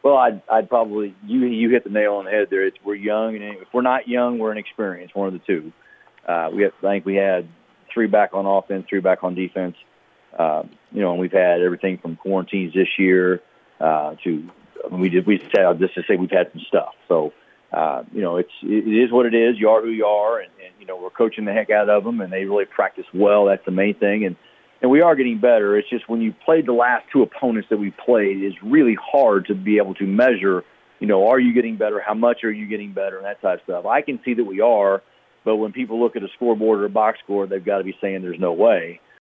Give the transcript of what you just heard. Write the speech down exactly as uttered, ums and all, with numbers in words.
Well, I'd, I'd probably you you hit the nail on the head there. It's we're young, and if we're not young, we're inexperienced. One of the two. Uh, we have, I think we had three back on offense, three back on defense. Uh, you know, and we've had everything from quarantines this year uh, to I mean, we did we said just to say we've had some stuff. So uh, you know, it's it is what it is. You are who you are, and, and you know we're coaching the heck out of them, and they really practice well. That's the main thing, and. And we are getting better. It's just when you played the last two opponents that we played, it's really hard to be able to measure, you know, are you getting better? How much are you getting better? And that type of stuff. I can see that we are, but when people look at a scoreboard or a box score, they've got to be saying there's no way.